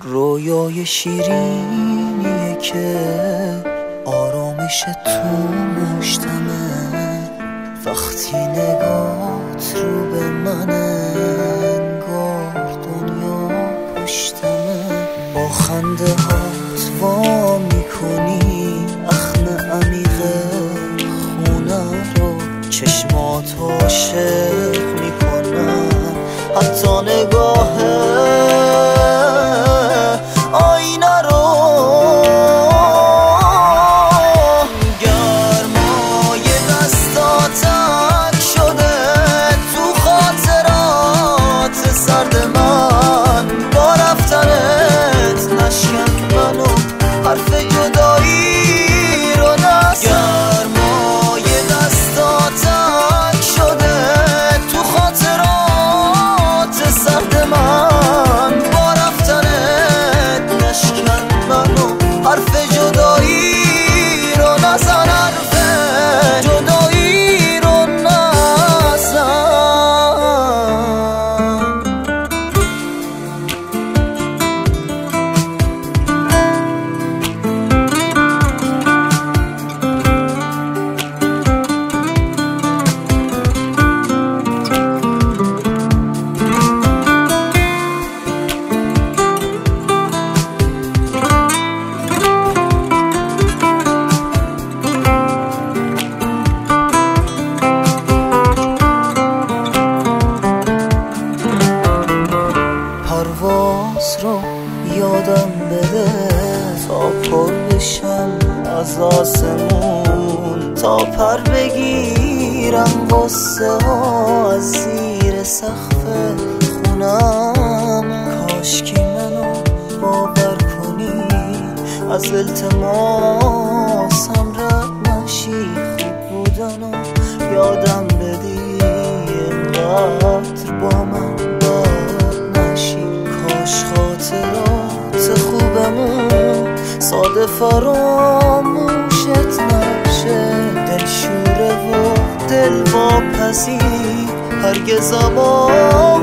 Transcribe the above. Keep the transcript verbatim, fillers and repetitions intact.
رویای شیرینیه که آرامش تو مشتمه، وقتی نگات رو به منه انگار دنیا پشتمه. با خنده هات وا میکنی اخم عمیق خونه رو، چشمات عاشق میکنن حتی نگاه آینه رو. گرمای دستات تک شده تو خاطرات سرد من، با رفتنت نشکن منو حرف جدایی رو نزن. گرمای دستات تک شده تو خاطرات سرد من، با رفتنت نشکن منو حرف جدایی رو نزن، حرف جدایی رو نزن. پرواز رو یادم بده تا پر بشم از آسمون، تا پر بگیرم غصه ها از زیر سقف خونم. کاشکی منو باور کنی از التماسم رد نشی، خوب بودن و یادم بدی اینقدر با من خوبمون ساده فراموشت نشه. دل شوره و دل واپسی هرگز اما